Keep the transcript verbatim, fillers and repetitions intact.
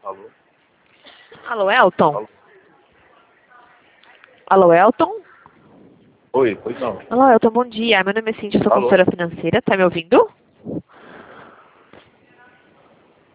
Alô? Alô, Elton? Alô? Alô, Elton? Oi, pois não. Alô, Elton, bom dia. Meu nome é Cintia, sou Alô? consultora financeira. Tá me ouvindo?